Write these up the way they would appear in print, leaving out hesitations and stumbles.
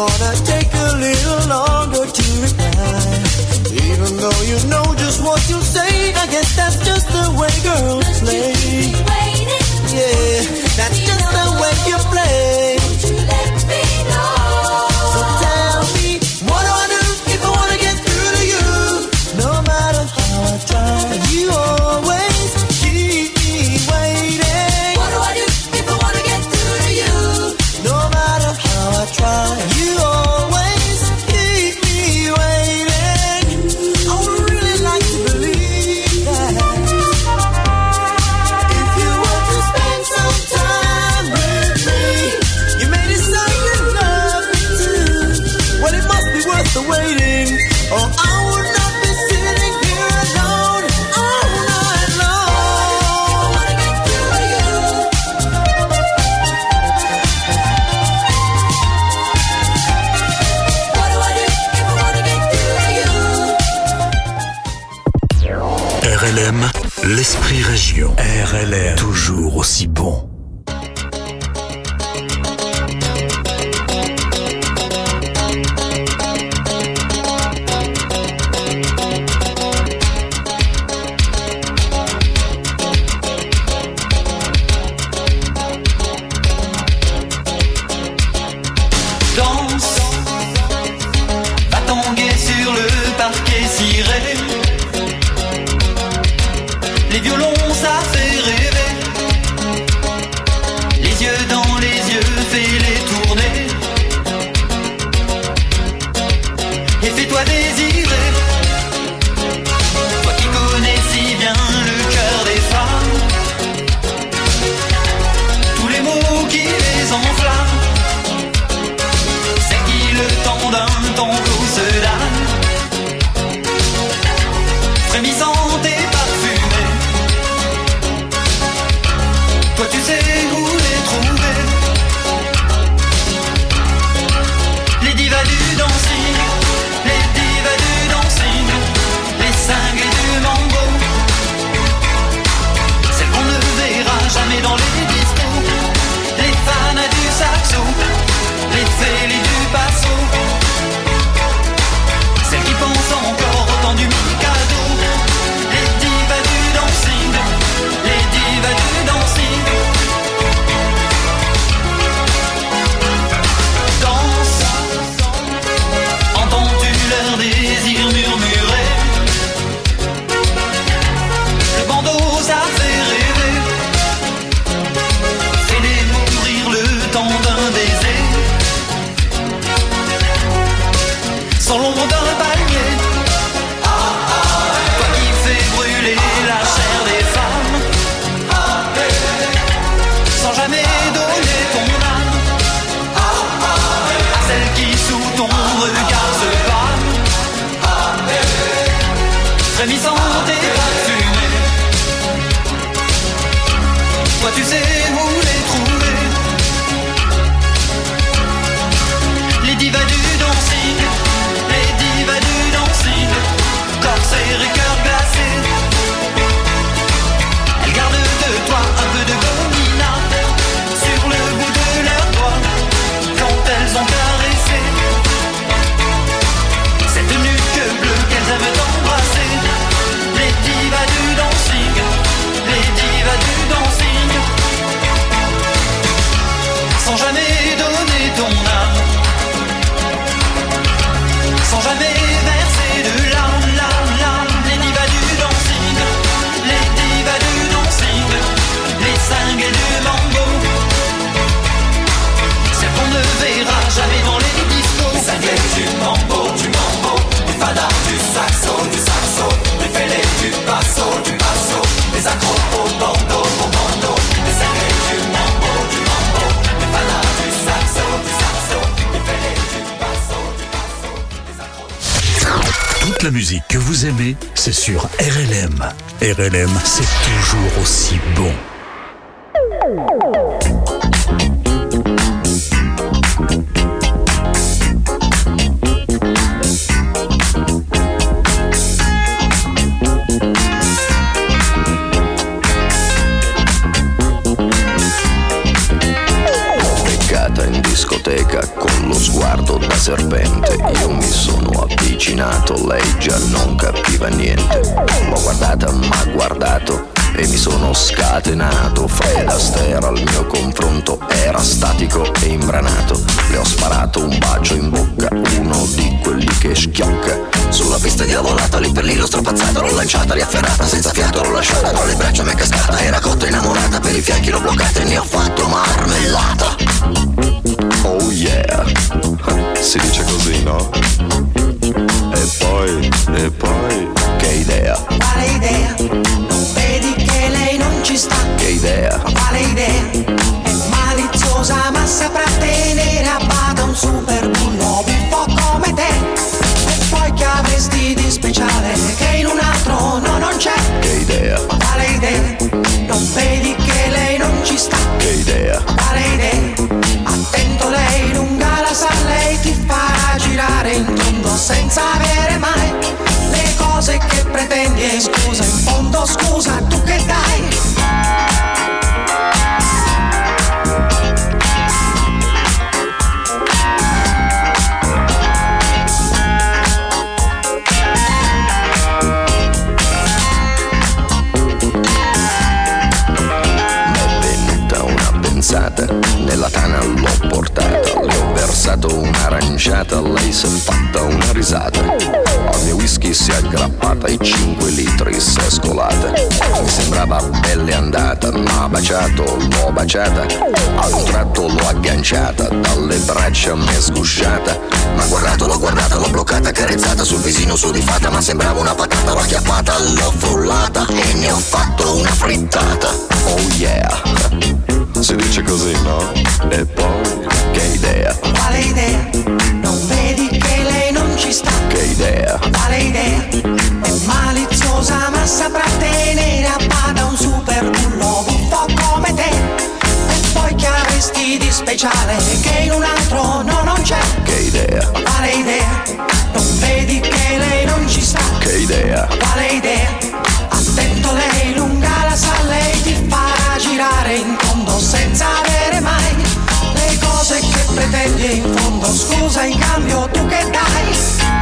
gonna take a little longer to reply. Even though you know just what you'll say, I guess that's just the way girls play. Yeah, that's just the way you play. Won't you let me know? So tell me, what do I do if I wanna get through to you? No matter how I try, you always keep me waiting. What do I do if I wanna get through to you? No matter how I try, you always keep me waiting. I would really like to believe that if you were to spend some time with me, you may decide you love me too. Well, it must be worth the waiting, or I would not be sitting here alone all night long. I wanna get through to you. What do I do if I wanna get through to you? RLM, l'esprit région. RLM, toujours aussi bon. Danse, va tanguer sur le parquet ciré. Les violons ça fait rêver. Les yeux dans les yeux, fais-les tourner. Et fais-toi désirer. Toi qui connais si bien le cœur des femmes, tous les mots qui les enflamment. C'est qui le temps d'un tango se donne, frémissante et parfumée. Toi tu sais où les trouver. Les divas du dancing, les divas du dancing, les cinglés du mambo, celles qu'on ne verra jamais dans les discos, les fans du saxo, les fêlés du basso, celles qui pensent encore au temps du Mikado. Les divas du dancing, les divas du dancing. Danse, entends-tu leur désir murmurer? Le bandeau ça fait rêver. Fais-les mourir le temps d'un baiser. Sans l'ombre d'un palmier. Toi qui fais brûler la chair des femmes, sans jamais donner ton âme à celle qui sous ton regard se pâme, frémissante et parfumée. Toi tu sais où les trouver. Les divas du dancing, les divas du dancing, corsaires et cœur glacé. Elles gardent de toi un peu de gomina sur le bout de leurs doigts quand elles ont caressé cette nuque bleue qu'elles aiment embrasser. Les divas du dancing, les divas du dancing, sans jamais donner ton âme, sans jamais verser de larmes, larmes, larmes. Les divas du dancing, les divas du dancing, les cinglés du mambo, celles qu'on ne verra jamais dans les discos. Les cinglés du mambo, les fadas du saxo, les fêlés du basso, les accros au bandeau, les cinglés du mambo, les fadas du saxo, les fêlés du basso, les accros. Toute la musique que vous aimez, c'est sur RLM. RLM, c'est toujours aussi bon. Beccata in discoteca con lo sguardo da serpente. Io mi sono avvicinato, lei già non capiva niente. L'ho guardata, m'ha guardato e mi sono scatenato. Fred Astaire al mio confronto era statico e imbranato. Le ho sparato un bacio in bocca, uno di quelli che schiocca. Sulla pista di lavorata, lì per lì l'ho strapazzata, l'ho lanciata, riafferrata, senza fiato l'ho lasciata, tra le braccia mi è cascata, era cotta innamorata, per i fianchi l'ho bloccata e ne ho fatto marmellata. Oh yeah, si dice così, no? E poi, che idea? Quale idea? Non vedi che lei non ci sta? Che idea? Quale idea? È maliziosa ma saprà tenere a bada un super bullo buffo come te. E poi che avresti di speciale che in un altro no, non c'è? Che idea? Quale idea? Non vedi che lei non ci sta? Che idea? Quale idea? Attento, lei lunga la sa, lei ti farà girare in tondo senza avere mai le cose che pretendi. E scusa, in fondo scusa, tu che dai? Nella tana l'ho portata, le ho versato un'aranciata, lei si è fatta una risata. Al mio whisky si è aggrappata e 5 litri si è scolata. Mi sembrava belle andata, m'ha baciato, l'ho baciata. A un tratto l'ho agganciata, dalle braccia m'è sgusciata. M'ha guardato, l'ho guardata, l'ho bloccata, carezzata sul visino sudifata. Ma sembrava una patata, l'ho acchiappata, l'ho frullata e ne ho fatto una frittata. Oh yeah, si dice così, no? E poi, che idea? Quale idea? Non vedi che lei non ci sta? Che idea? Quale idea? È maliziosa ma saprà tenere a bada un super bullo buffo come te. E poi che avresti di speciale che in un altro no, non c'è? Che idea? Quale idea? Non vedi che lei non ci sta? Che idea? Quale idea? Attento, lei lunga la sa, lei ti farà girare in tondo senza avere mai le cose che pretendi. In fondo scusa, in cambio tu che dai?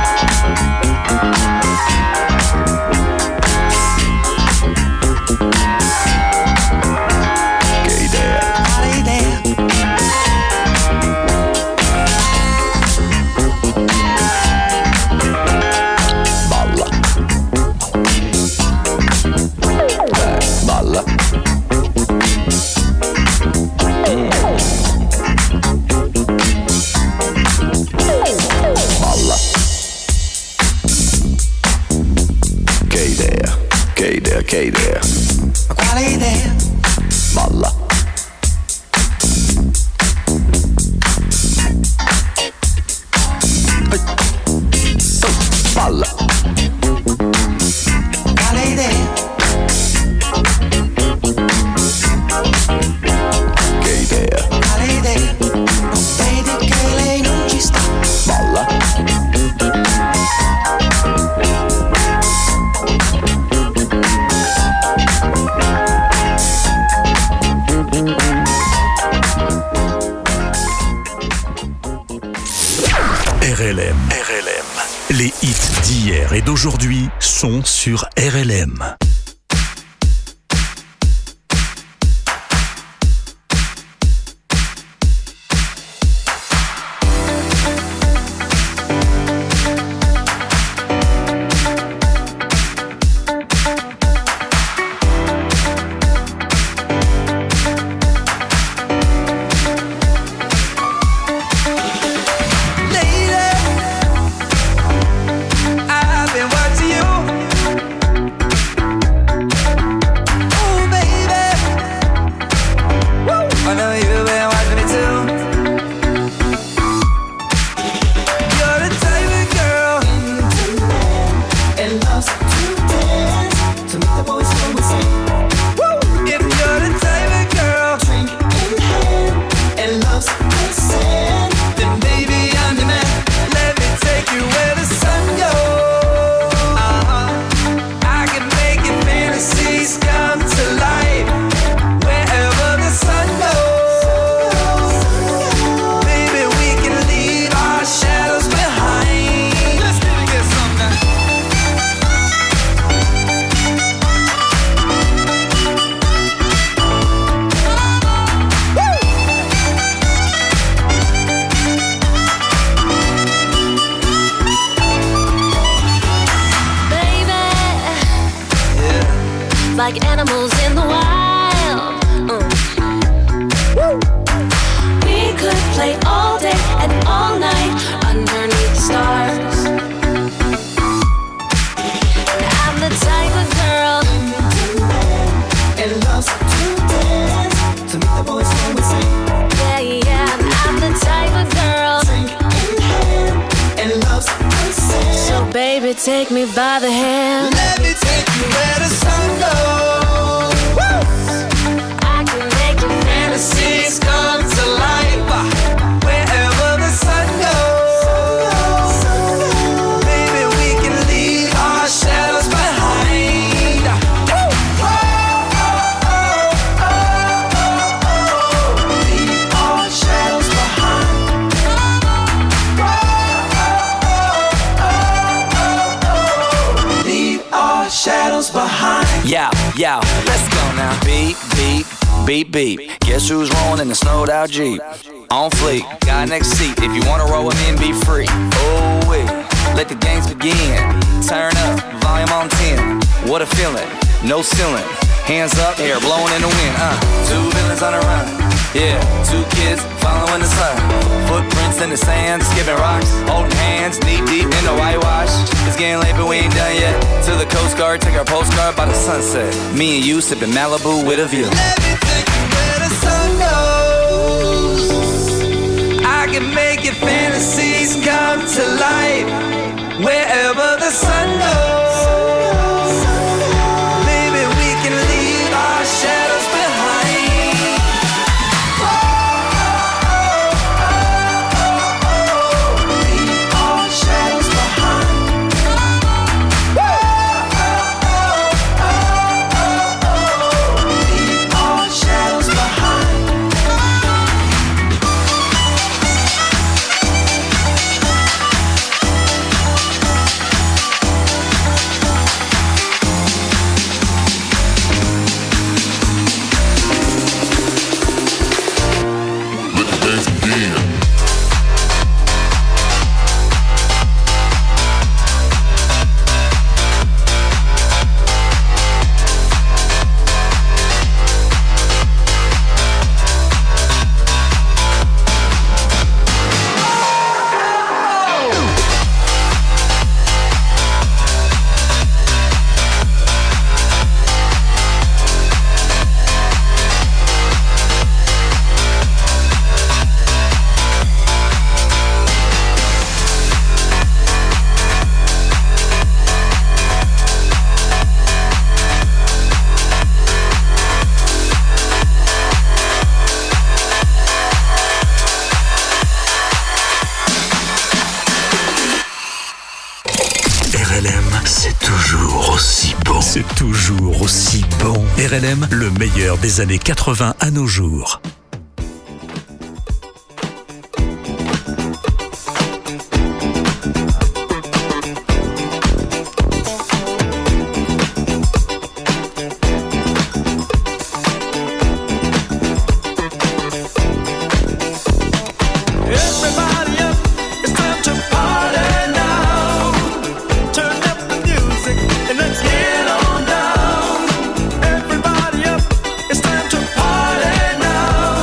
Che idea? Quale idea? Balla. Balla. Balla. Che idea? Che idea? Che idea? Quale idea? Balla. Balla. Quale idea? Che idea? Quale idea? Non vedi che lei non ci sta? Balla. RLM. Les hits d'hier et d'aujourd'hui sont sur RLM. I've been watching you. like animals in the wild. We could play all day and all night underneath the stars. I'm the type of girl and loves to dance, to meet the boys when we sing. Yeah, I'm the type of girl Drink in hand and loves to sing. So baby, take me by the hand. Let me take you where the sun goes. Woo! I can make your Fantasies come to life wherever the sun goes. Baby, we can leave our shadows behind. Leave our shadows behind. Leave our shadows behind. Yo, let's go now. Beep, beep, beep, beep. Guess who's rolling in the snowed out Jeep? On fleek, got next seat. If you wanna roll with me and be free. Oh wait, let the games begin. Turn up, volume on 10. What a feeling, no ceiling. Hands up, hair blowing in the wind. Two villains on the run. Yeah, two kids following the sun. Footprints in the sand, skipping rocks, holding hands, knee deep in the whitewash. It's getting late, but we ain't done yet. To the Coast Guard, take our postcard by the sunset. Me and you sipping Malibu with a view. Let me take you where the sun goes. I can make your fantasies come to life wherever the sun goes. Baby, we can leave our shadows behind. Leave our shadows behind. Leave our shadows behind. RLM, c'est toujours aussi bon. C'est toujours aussi bon. RLM, le meilleur des années 80 à nos jours. Everybody up, it's time to party now. Turn up the music and let's get on down. Everybody up, it's time to party now.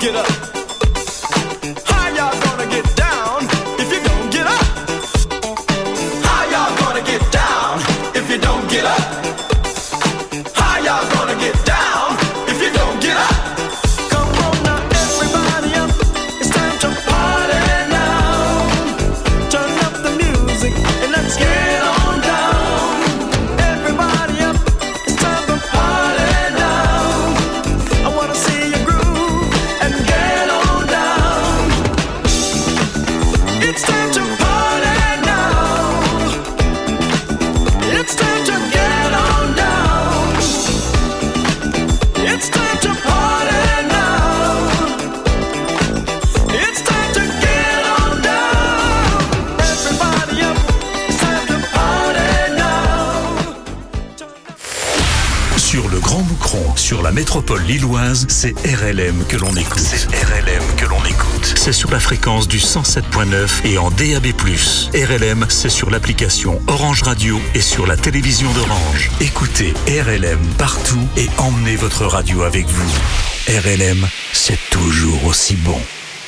get up? How y'all gonna get down if you don't get up? How y'all gonna get down if you don't get up? How y'all gonna get down if you don't get up? Come on now, everybody up. It's time to party now. Turn up the music and let's get on down. Everybody up. It's time to party now. I wanna see you groove and get on down. It's time to party now. It's time to get on down. It's time to party now. It's time to get on down. Everybody up. It's time to party now. Sur le Grand Moucron, sur la métropole lilloise, c'est RLM que l'on écoute. C'est RLM que l'on écoute. C'est sur la fréquence du 107.9 et en DAB+. RLM, c'est sur l'application Orange Radio et sur la télévision d'Orange. Écoutez RLM partout et emmenez votre radio avec vous. RLM, c'est toujours aussi bon.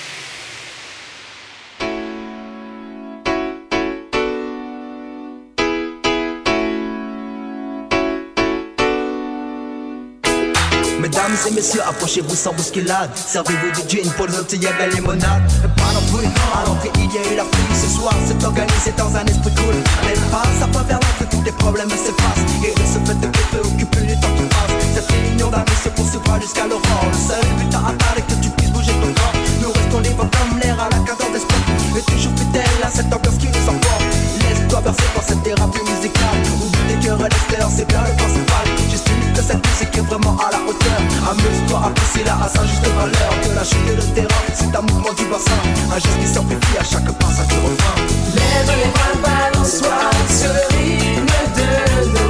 Mesdames et messieurs, approchez-vous sans bousculade. Servez-vous du gin pour le petit de la limonade. Pas non plus, à l'entrée il y a eu la foule. Ce soir c'est organisé dans un esprit cool. Elle passe à travers l'entrée, tous les problèmes s'effacent. Et de ce fait de préoccuper le temps qui passe. Cette réunion d'amis se poursuivra jusqu'à l'aurore. Le seul but à atteindre est que tu puisses bouger ton corps. Nous restons libres comme l'air à la cadence d'esprit. Et toujours fidèles à cette ambiance qui nous emporte. Laisse-toi bercer par cette thérapie musicale. Oublie tes cœurs et les stères, c'est bien le principal. J'estime que cette musique est vraiment à la hauteur. Amuse-toi, apprécie-la à sa juste valeur. De la chute et le terrain, c'est un mouvement du bassin. Un geste qui s'amplifie à chaque passage du refrain. Lève les bras, balance-toi sur le rythme de nos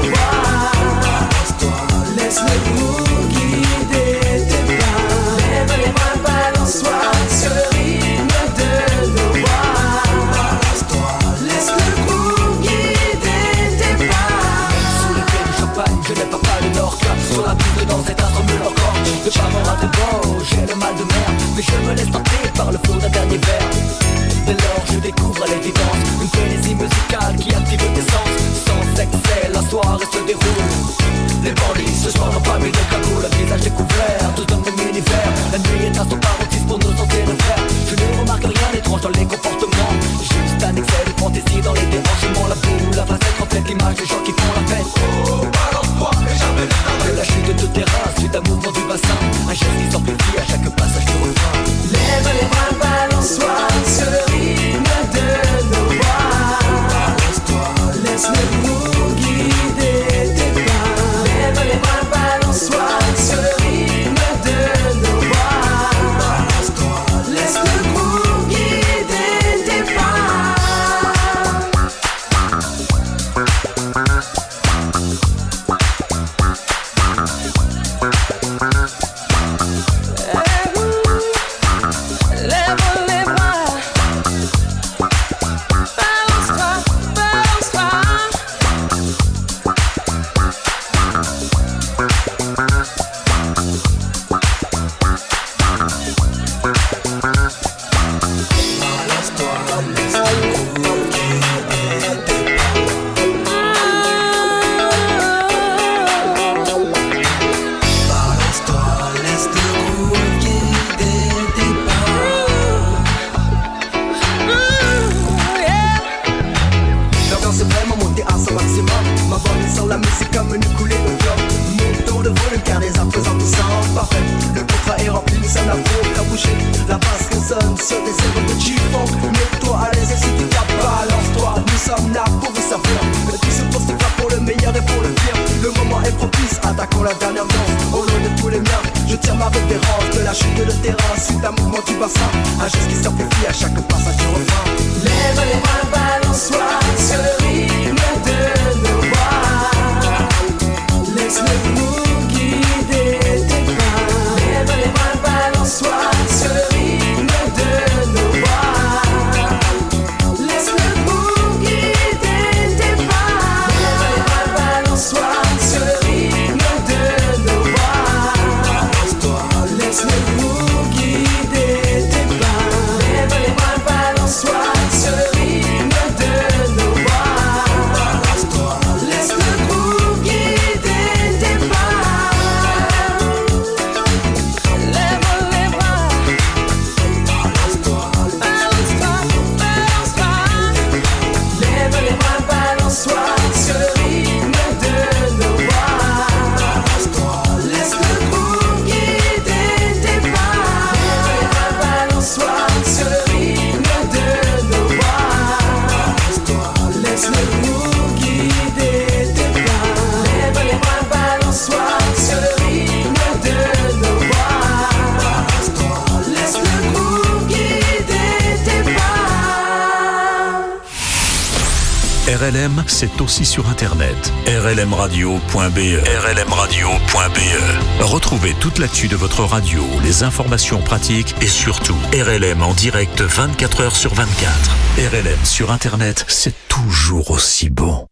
voix. Laisse le groove guider tes pas. Lève les bras, balance-toi sur le rythme de nos voix. Laisse le groove guider tes pas. Sous les pieds du champagne, je n'ai pas le nord. Sur la piste de danse, c'est un remue encore. De pas m'en rater devant, j'ai le mal de mer. Mais je me laisse tenter par le flot d'un dernier verre. Dès lors je découvre l'évidence, une frénésie musicale qui active tes sens. Sans excès, la soirée se déroule. Les bandits ce soir n'ont pas mis de cagoule. Le visage découvert, tous dans le même univers. La nuit est un son paroxysme pour nous sentir le faire. Je ne remarque rien d'étrange dans les comportements. Juste un excès de fantaisie dans les dérangements. La boule, la facette reflète l'image des gens qui font la fête. Oh, balance-toi et jamais ne t'arrête. De la chute de terrain, suite à mouvement du bassin. Un geste qui s'amplifie à chaque passage du refrain. Lève les bras, balance-toi sur le rythme de nos voix. Laisse le groove guider tes pas. Lève les bras, balance-toi sur le rythme de nos voix. Laisse le groove guider tes pas. Laisse le groove guider RLM, c'est aussi sur Internet. rlmradio.be. rlmradio.be. Retrouvez toute l'actu de votre radio, les informations pratiques et surtout RLM en direct 24 heures sur 24. RLM sur Internet, c'est toujours aussi bon.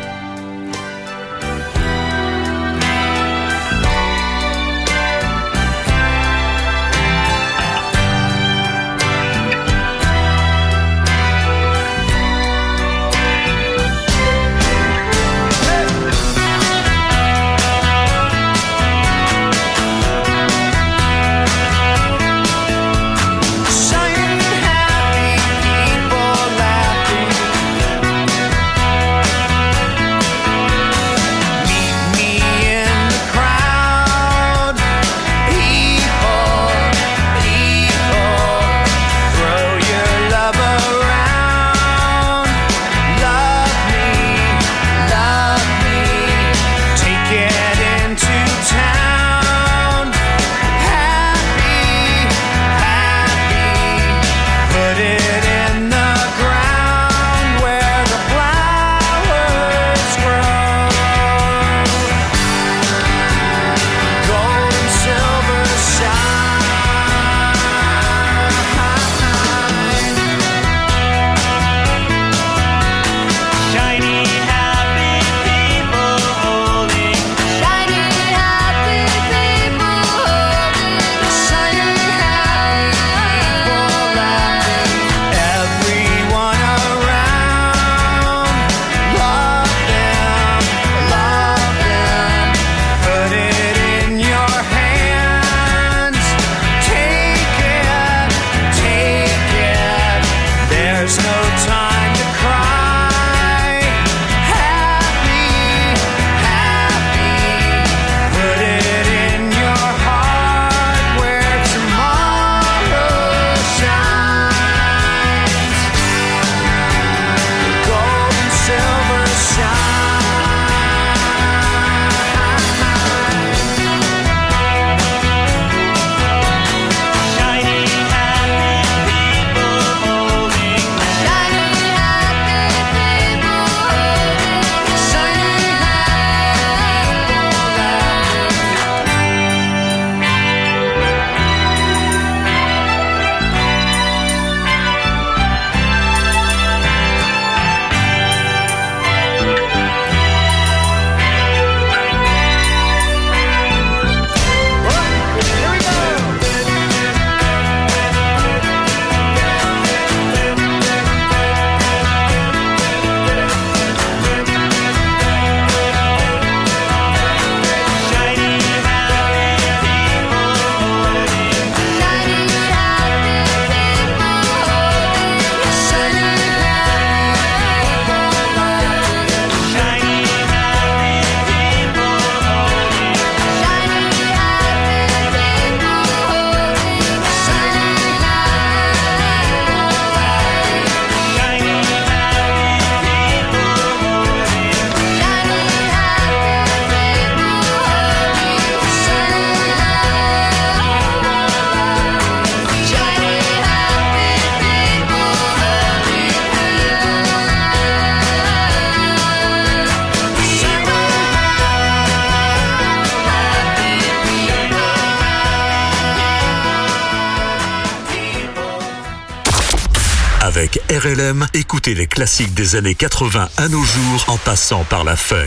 Avec RLM, écoutez les classiques des années 80 à nos jours en passant par la funk.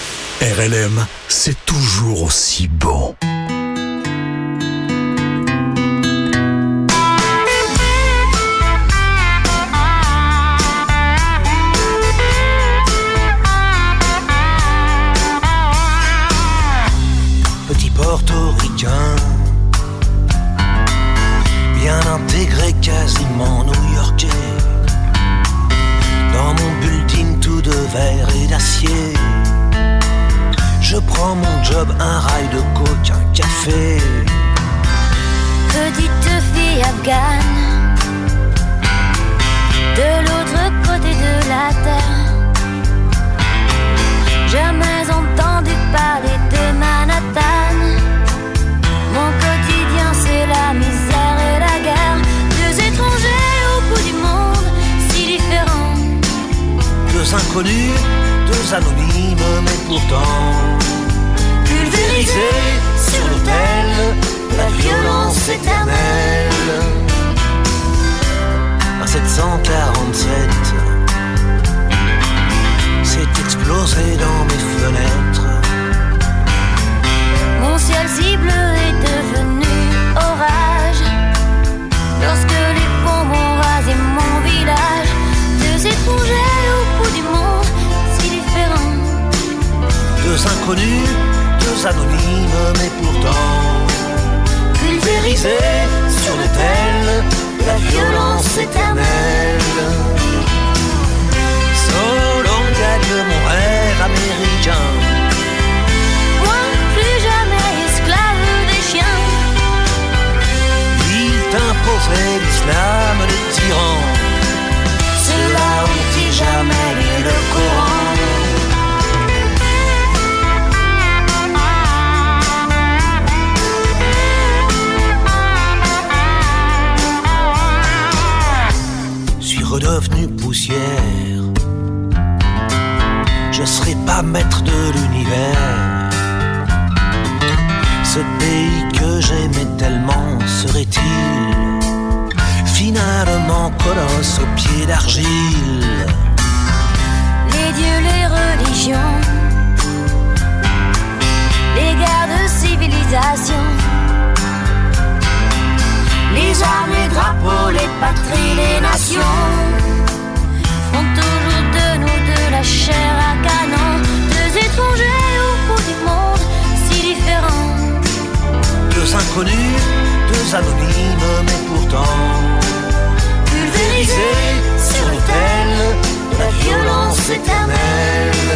RLM, c'est toujours aussi bon. Petit portoricain, bien intégré, quasiment new-yorkais. Dans mon building tout de verre et d'acier, je prends mon job, un rail de coke, un café. Petite fille afghane, de l'autre côté de la terre. Jamais entendu parler de Manhattan. Mon quotidien c'est la misère et la guerre. Deux étrangers au bout du monde, si différents. Deux inconnus, deux anonymes, mais pourtant pulvérisés sur l'autel de la violence éternelle. À 747, c'est explosé dans mes fenêtres. Mon ciel si bleu est devenu orage lorsque les bombes ont rasé mon village. Deux étrangers au bout du monde, si différents. Deux inconnus, deux anonymes, mais pourtant pulvérisés sur l'autel de la violence éternelle. Solo gagne mon rêve américain. Moi, plus jamais esclave des chiens. Il t'imposait l'islam des tyrans. Ceux-là ont-ils jamais lu le Coran? Suis redevenu poussière. Je serai pas maître de l'univers. Ce pays que j'aimais tellement serait-il finalement colosse aux pieds d'argile? Les dieux, les religions, les guerres de civilisation, les armes, les drapeaux, les patries, les nations font toujours de nous de la chair à canon. Deux étrangers au bout du monde, si différents. Deux inconnus, deux anonymes, mais pourtant pulvérisés sur l'autel de la violence éternelle.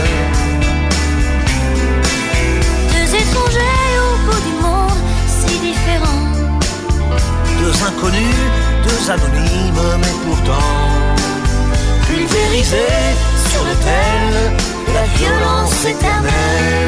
Deux étrangers au bout du monde, si différents. Deux inconnus, deux anonymes, mais pourtant pulvérisés sur l'autel de la violence éternelle.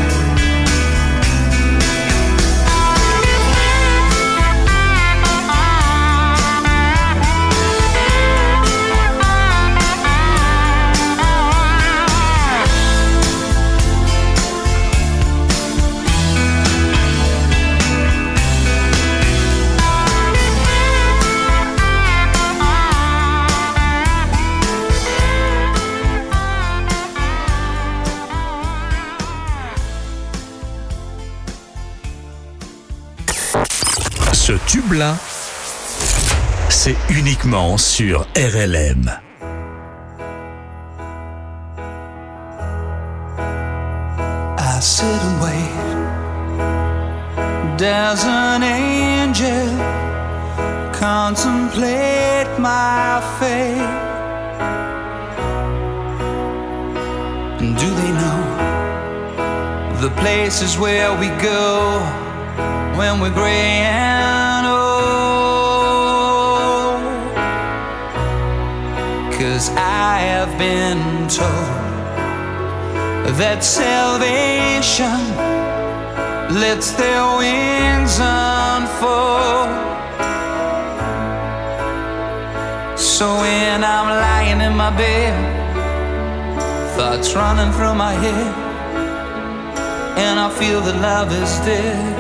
Ce tube-là, c'est uniquement sur RLM. I sit and wait. There's an angel contemplate my fate. And do they know the places where we go when we're gray and old? 'Cause I have been told that salvation lets their wings unfold. So when I'm lying in my bed, thoughts running through my head, and I feel that love is dead,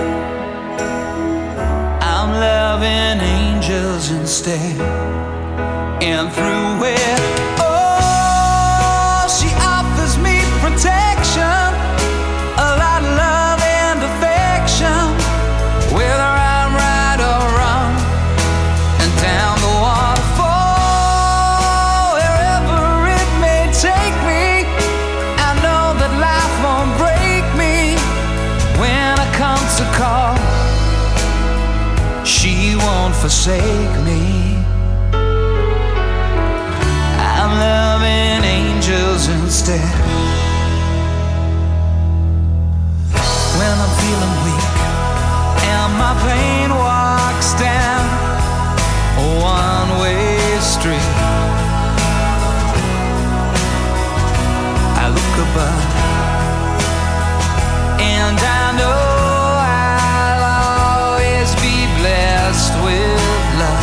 I'm loving angels instead. And through it, oh, she offers me protection, a lot of love and affection, whether I'm right or wrong, and down the waterfall, wherever it may take me, I know that life won't break me when I come to call. She won't forsake me. I'm loving angels instead. When I'm feeling weak and my pain walks down a one-way street, I look above and I know I'll always be blessed with love.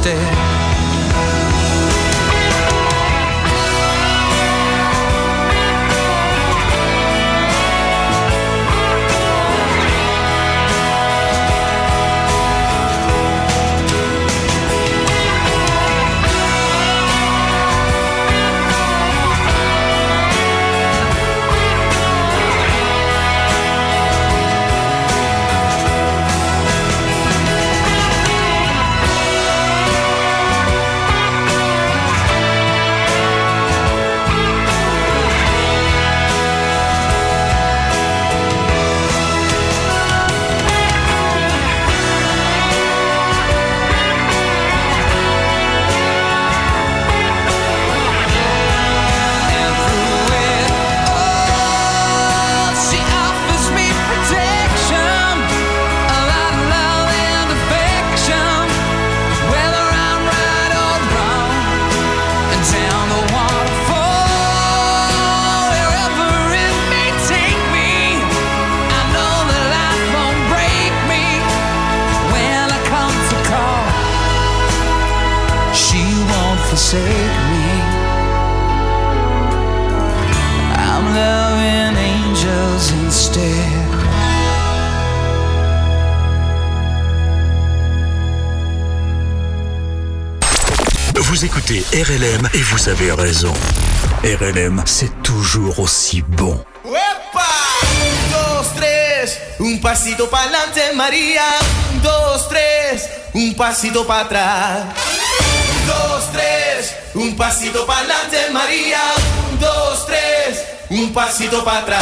instead. Vous écoutez RLM et vous avez raison. RLM, c'est toujours aussi bon. ¡Epa! 1, 2, 3, un pasito pa'lante, María. 1, 2, 3, un pasito para atrás. 1, 2, 3, un pasito pa'lante, María. 1, 2, 3, un pasito para atrás.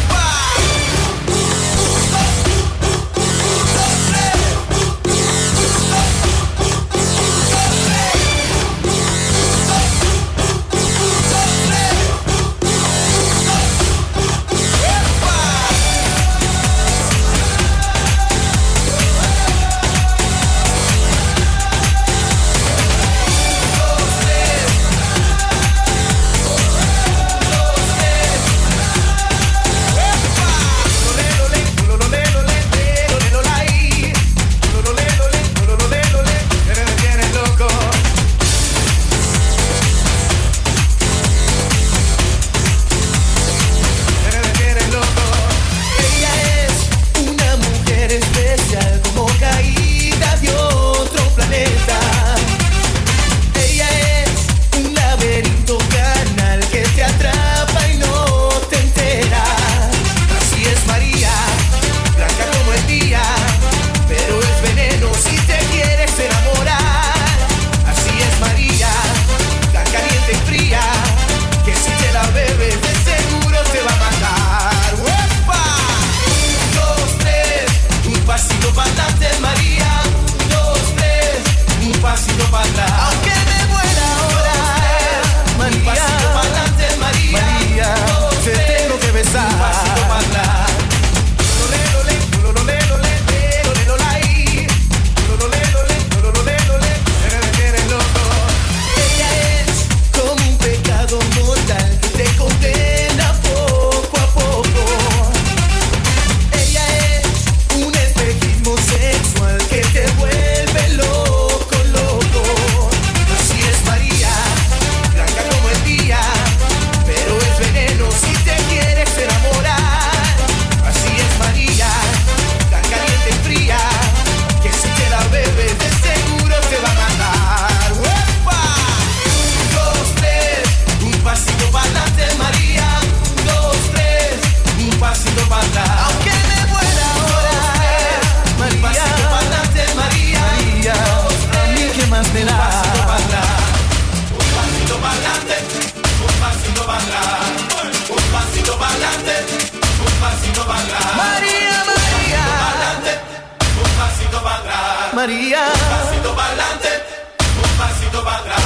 María. Un pasito para adelante, un pasito para atrás.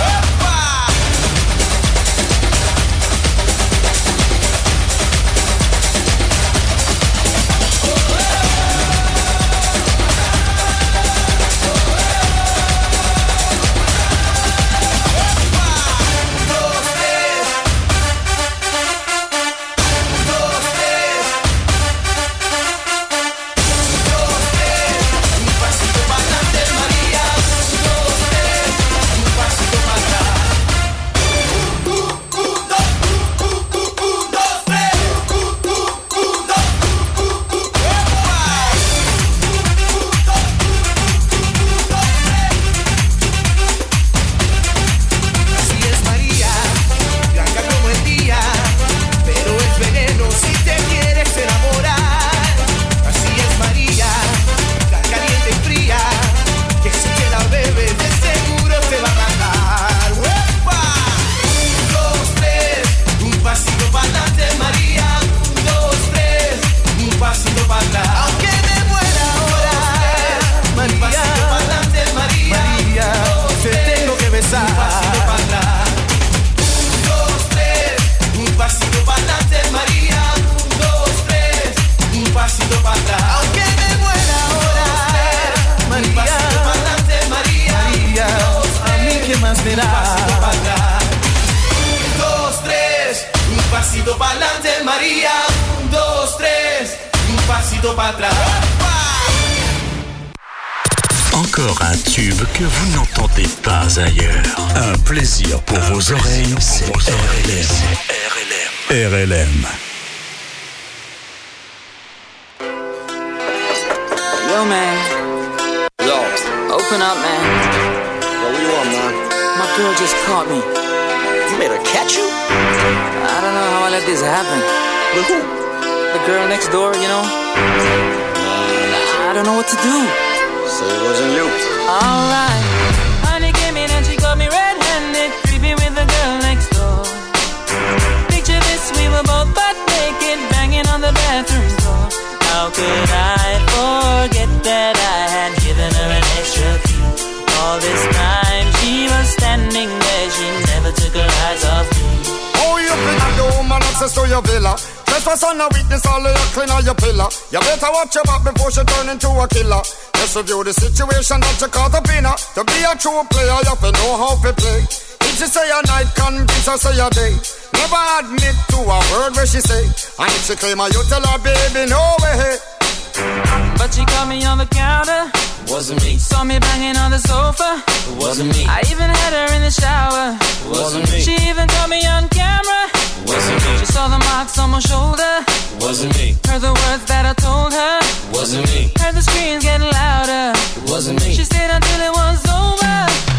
María. pa'lante María, 1, 2, 3, un pasito para atrás. Encore un tube que vous n'entendez pas ailleurs. Un plaisir pour vos oreilles, c'est RLM. RLM. Yo, man. Yo. Open up, man. Yo, what you want, man? My girl just caught me. You made her catch you? I don't know how I let this happen. With who? The girl next door, you know? I don't know what to do. So it wasn't you. Alright. Honey came in and she got me red-handed, creepy with the girl next door. Picture this, we were both butt naked, banging on the bathroom door. How could I forget that I had given her an extra key? All this time she was standing there, she never took her eyes off me. Oh, you bring the woman access to your villa. Trespass on a witness, all of your clean on your pillar. You better watch your back before she turn into a killer. Just review the situation that you caught up in her. To be a true player, you have to know how to play. If she say a night, convince her say a day. Never admit to a word where she say. And if she claim her, you tell her, baby, no way. But she caught me on the counter. Wasn't me. Saw me banging on the sofa. Wasn't me. I even had her in the shower. Wasn't me. She even caught me on camera. Wasn't me. She saw the marks on my shoulder. Wasn't me. Heard the words that I told her. Wasn't me. Heard the screams getting louder. Wasn't me. She stayed until it was over.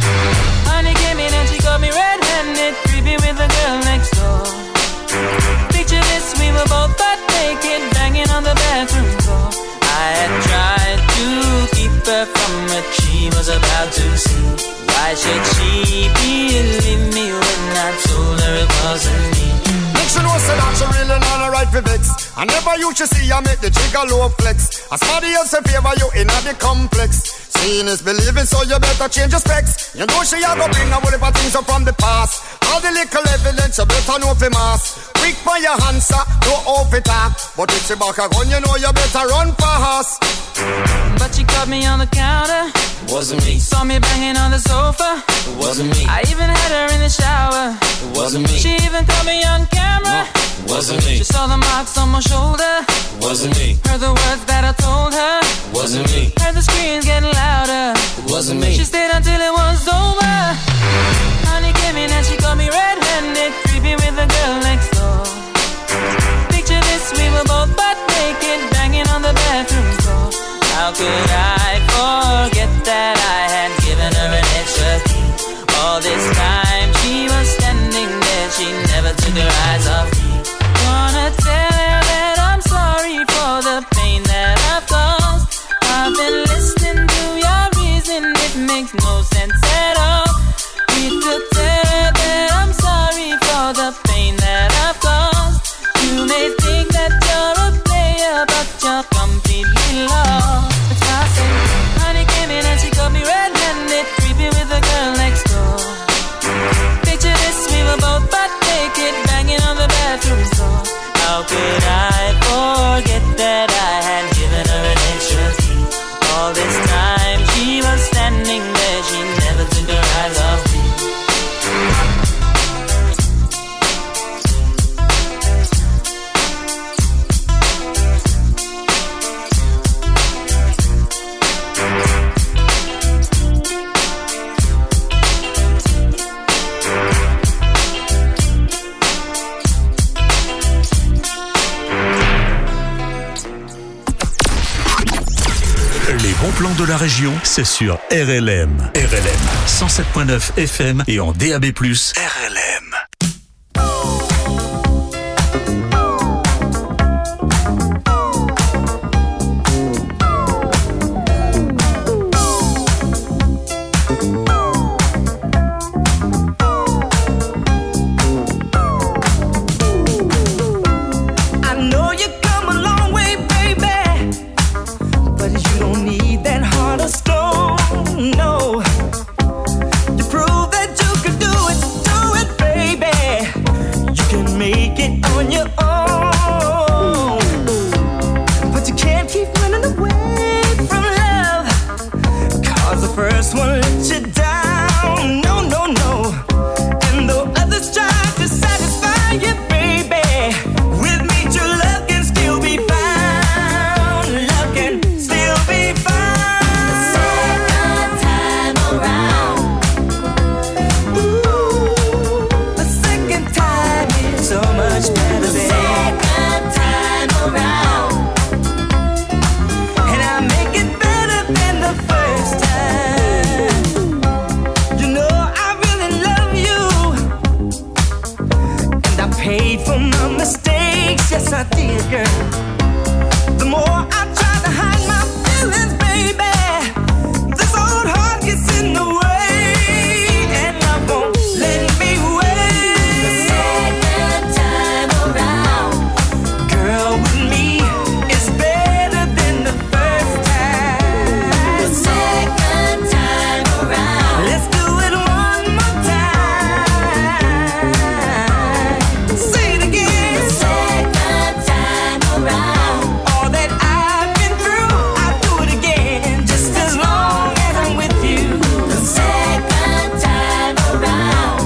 Honey came in and she got me red-handed, creepy with the girl next door. Picture this, we were both butt naked, banging on the bathroom floor. I had tried to keep her from what she was about to see. Why should she believe me when I told her it wasn't me? Make she know say that she really not a right for vex. I never used to see her make the trigger low flex. As somebody else in favor you in the complex. Seeing is believing, so you better change your specs. You know she a go bring a whole heap of things up from the past. All the little evidence you better know for mass. Quick for your answer, no off it talk. But if she back a gun, you know you better run fast. But she caught me on the counter. Wasn't me. Saw me banging on the sofa. Wasn't me. I even had her in the shower. Wasn't me. She even caught me on camera. Wasn't me. She saw the marks on my shoulder. Wasn't me. Heard the words that I told her. Wasn't me. Heard the screams getting louder. Wasn't me. She stayed until it was over. Honey came in and she got me red-handed, creepy with the girl next door. Picture this, we were both butt naked, banging on the bathroom floor. How could I forget that I had given her an extra key? All this time she was standing there, she never took her eyes off me. Wanna tell her that I'm sorry for the pain that I've caused. I've been listening to your reason, it makes no sense at all. Need to tell her that I'm sorry for the pain that I've caused. You may think that you're a player, but you're completely lost. That's why I say, honey came in and she got me red-handed, creepy with the girl next door. Picture this, we were both butt naked, banging on the bathroom floor. How could I forget that I had given her an extra key? All this time she was standing there, she never took her eyes off me. Les bons plans de la région, c'est sur RLM. RLM 107.9 FM et en DAB+. RLM. yes I did, girl. The more I try to hide my feelings, baby, this old heart gets in the way, and love won't let me wait. The second time around, girl, with me is better than the first time. The second time around, let's do it one more time. Say it again. The second time around, all that I've been through, I'll do it again, just as long as I'm with you. The second time around,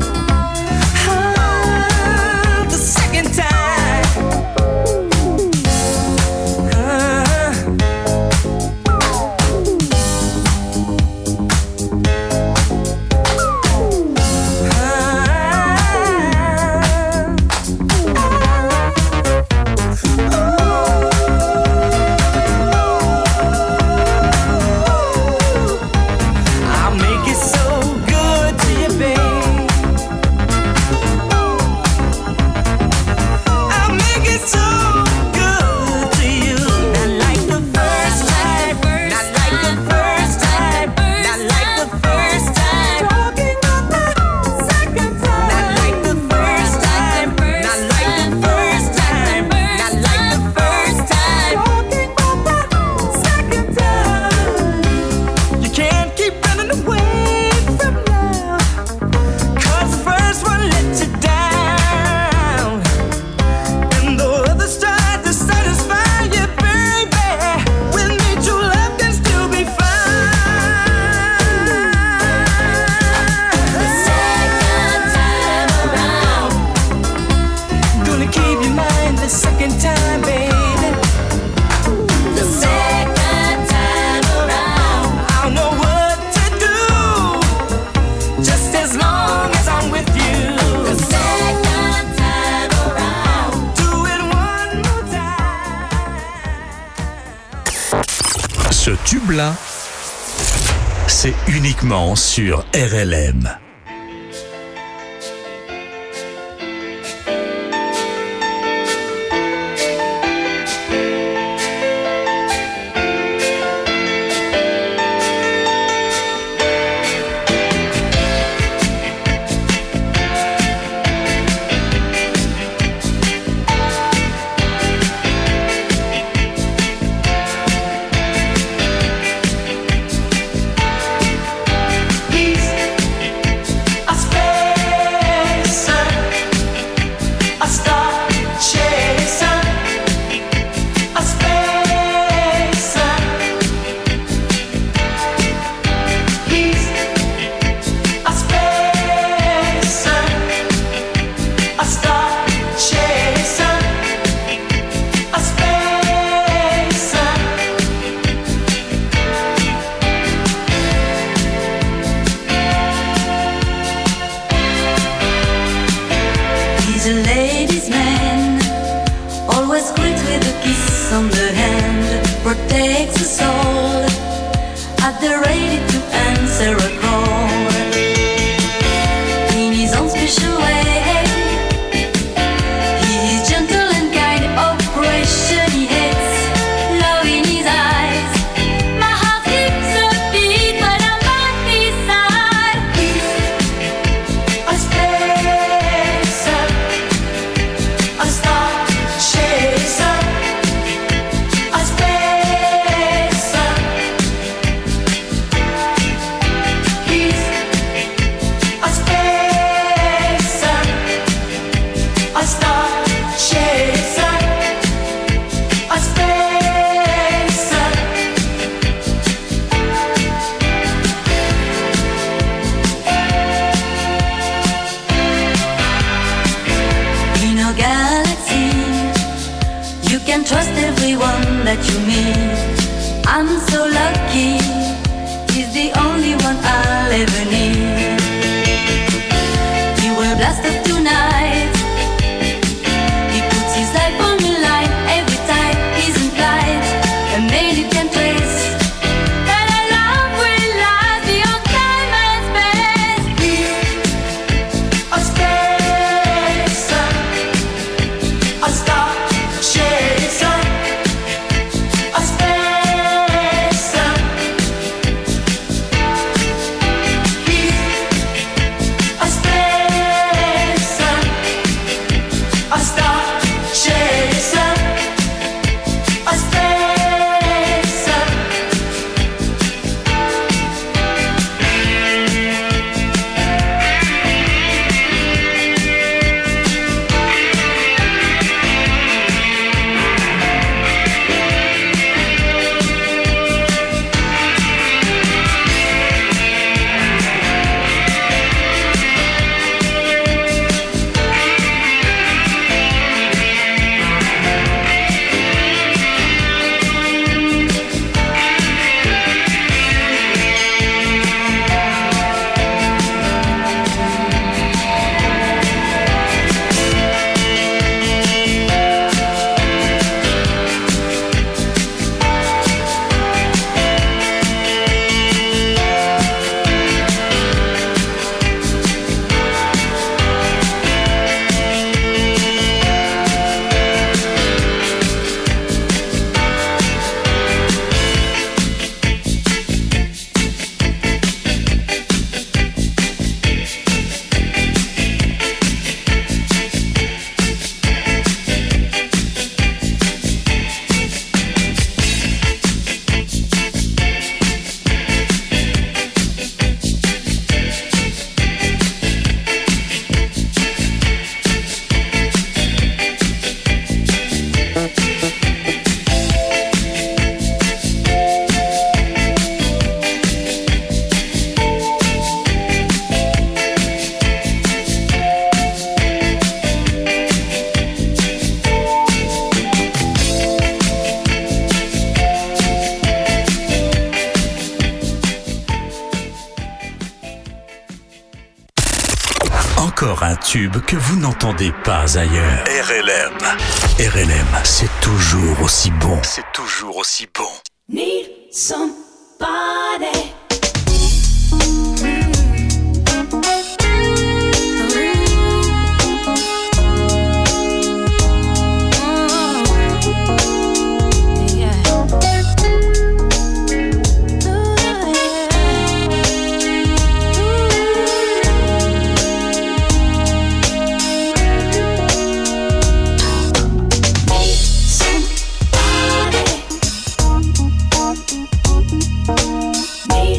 the second time. I'll make it so good to you, babe. I'll make it so good to you. Not like the first time, not like the first time, not like the first time. Talking about the second time. Not like the first time, not like the first time, not like the first time. Talking about the second time. You can't keep running away from love, 'cause the first one let you down, and the others tried to satisfy you, baby. With me, true love can still be found. The second time around, gonna keep your mind the second time, baby. The second time around, I'll know what to do, just as long as I'm with you. The second time around, do it one more time. Ce tube-là, c'est uniquement sur RLM. He's a ladies' man, always greets with a kiss on the hand, protects the soul, at the ready to answer a call. In his own special way, he is gentle and kind, oppression he hates, love in his eyes. My heart skips a beat when I'm by his side. He's a spacer, a star chaser, a spacer. He's a spacer, a star chaser, a spacer. In our galaxy, you can trust everyone that you meet. I'm so lucky, he's the only one I'll ever need. He will blast up tonight, he puts his life on the line every time he's in flight. A man you can trace, that I love will last beyond time and space. He's a spacer, a star encore un tube que vous n'entendez pas ailleurs. RLM, c'est toujours aussi bon. C'est toujours aussi bon. Need somebody. Need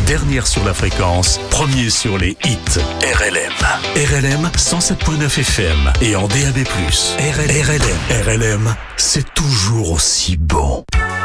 Dernière sur la fréquence, premier sur les hits. RLM. RLM 107.9 FM et en DAB+. RLM, c'est toujours aussi bon.